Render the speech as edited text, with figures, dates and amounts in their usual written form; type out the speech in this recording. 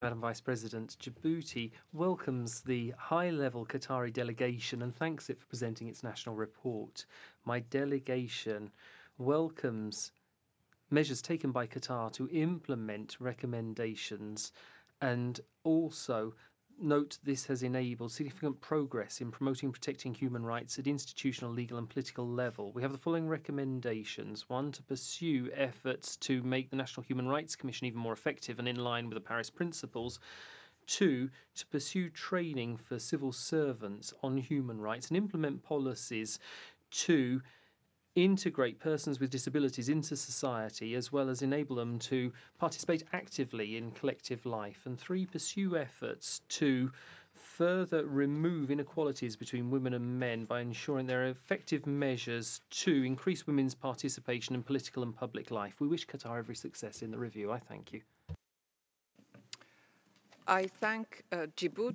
Madam Vice President, Djibouti welcomes the high-level Qatari delegation and thanks it for presenting its national report. My delegation welcomes measures taken by Qatar to implement recommendations and also note this has enabled significant progress in promoting and protecting human rights at institutional, legal and political level. We have the following recommendations. One, to pursue efforts to make the National Human Rights Commission even more effective and in line with the Paris Principles. Two, to pursue training for civil servants on human rights and implement policies to integrate persons with disabilities into society as well as enable them to participate actively in collective life. And three, pursue efforts to further remove inequalities between women and men by ensuring there are effective measures to increase women's participation in political and public life. We wish Qatar every success in the review. I thank you. I thank Djibouti.